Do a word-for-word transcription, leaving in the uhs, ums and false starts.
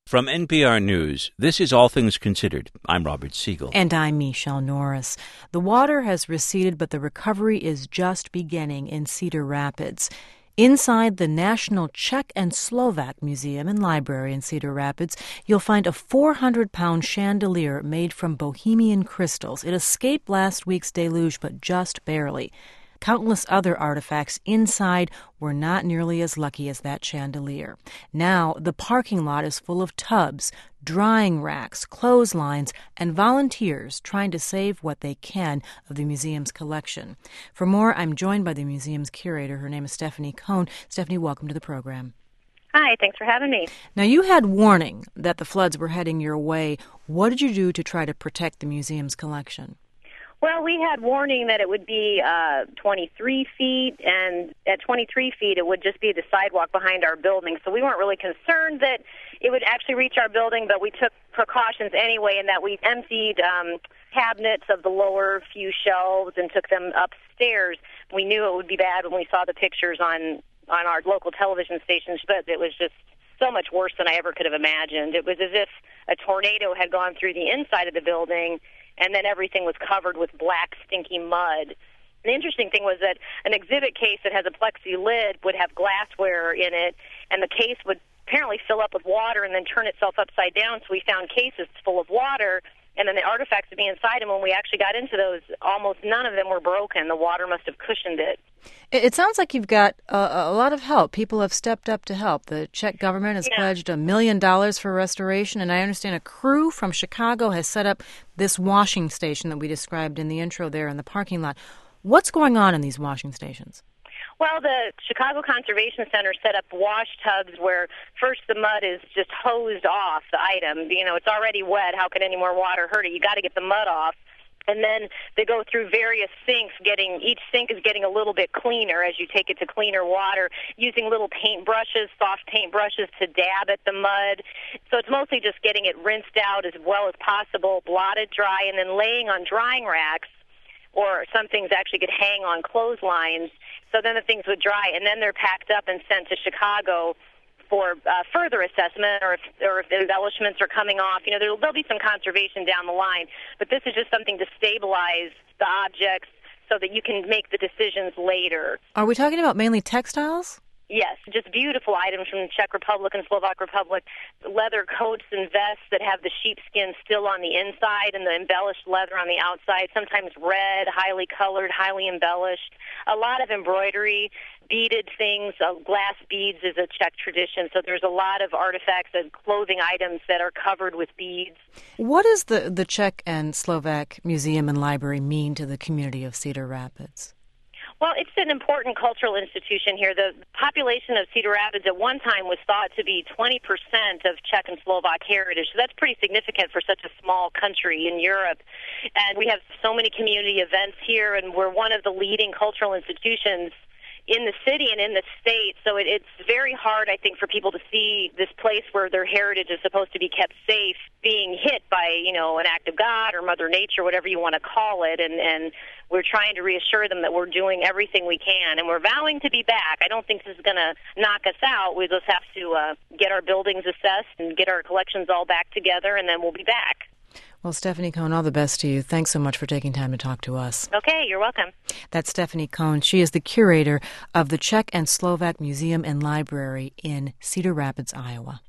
From N P R News, this is All Things Considered. I'm Robert Siegel. And I'm Michelle Norris. The water has receded, but the recovery is just beginning in Cedar Rapids. Inside the National Czech and Slovak Museum and Library in Cedar Rapids, you'll find a four hundred pound chandelier made from Bohemian crystals. It escaped last week's deluge, but just barely. Countless other artifacts inside were not nearly as lucky as that chandelier. Now, the parking lot is full of tubs, drying racks, clotheslines, and volunteers trying to save what they can of the museum's collection. For more, I'm joined by the museum's curator. Her name is Stephanie Cohn. Stephanie, welcome to the program. Hi, thanks for having me. Now, you had warning that the floods were heading your way. What did you do to try to protect the museum's collection? Well, we had warning that it would be uh, twenty-three feet, and at twenty-three feet it would just be the sidewalk behind our building. So we weren't really concerned that it would actually reach our building, but we took precautions anyway in that we emptied um, cabinets of the lower few shelves and took them upstairs. We knew it would be bad when we saw the pictures on, on our local television stations, but it was just so much worse than I ever could have imagined. It was as if a tornado had gone through the inside of the building, and then everything was covered with black, stinky mud. The interesting thing was that an exhibit case that has a plexi lid would have glassware in it, and the case would apparently fill up with water and then turn itself upside down, so we found cases full of water, and then the artifacts would be inside, and when we actually got into those, almost none of them were broken. The water must have cushioned it. It sounds like you've got a, a lot of help. People have stepped up to help. The Czech government has yeah. pledged a million dollars for restoration, and I understand a crew from Chicago has set up this washing station that we described in the intro there in the parking lot. What's going on in these washing stations? Well, the Chicago Conservation Center set up wash tubs where first the mud is just hosed off the item. You know, it's already wet. How could any more water hurt it? You got to get the mud off. And then they go through various sinks, getting each sink is getting a little bit cleaner as you take it to cleaner water, using little paint brushes, soft paint brushes to dab at the mud. So it's mostly just getting it rinsed out as well as possible, blotted dry, and then laying on drying racks, or some things actually could hang on clotheslines. So then the things would dry, and then they're packed up and sent to Chicago for uh, further assessment, or if, or if the embellishments are coming off. You know, there'll, there'll be some conservation down the line, but this is just something to stabilize the objects so that you can make the decisions later. Are we talking about mainly textiles? Yes, just beautiful items from the Czech Republic and Slovak Republic, leather coats and vests that have the sheepskin still on the inside and the embellished leather on the outside, sometimes red, highly colored, highly embellished, a lot of embroidery, beaded things, uh, glass beads is a Czech tradition, so there's a lot of artifacts and clothing items that are covered with beads. What does the, the Czech and Slovak Museum and Library mean to the community of Cedar Rapids? Well, it's an important cultural institution here. The population of Cedar Rapids at one time was thought to be twenty percent of Czech and Slovak heritage, so that's pretty significant for such a small country in Europe. And we have so many community events here, and we're one of the leading cultural institutions in the city and in the state, so it, it's very hard, I think, for people to see this place where their heritage is supposed to be kept safe being hit by, you know, an act of God or Mother Nature, whatever you want to call it, and, and we're trying to reassure them that we're doing everything we can, and we're vowing to be back. I don't think this is going to knock us out. We just have to uh, get our buildings assessed and get our collections all back together, and then we'll be back. Well, Stephanie Cohn, all the best to you. Thanks so much for taking time to talk to us. Okay, you're welcome. That's Stephanie Cohn. She is the curator of the Czech and Slovak Museum and Library in Cedar Rapids, Iowa.